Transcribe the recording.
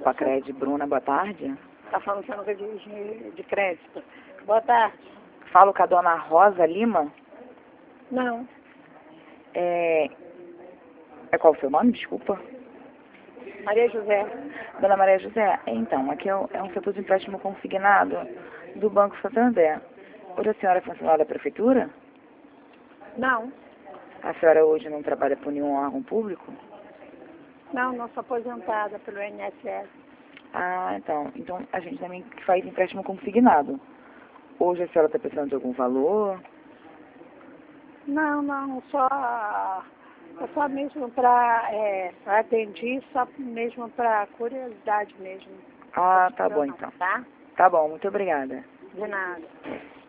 Pacred, Bruna, boa tarde. Está falando que eu nunca de crédito. Boa tarde. Falo com a dona Rosa Lima. Não. É qual o seu nome? Desculpa. Maria José. Dona Maria José, então, aqui é um setor de empréstimo consignado do Banco Santander. Hoje a senhora é funcionária da prefeitura? Não. A senhora hoje não trabalha por nenhum órgão público? Não sou aposentada pelo INSS. Ah, então a gente também faz empréstimo consignado. Hoje a senhora está precisando de algum valor? Não, só mesmo para atender, só mesmo para curiosidade mesmo. Ah, tá bom então. Tá? Tá bom, muito obrigada. De nada.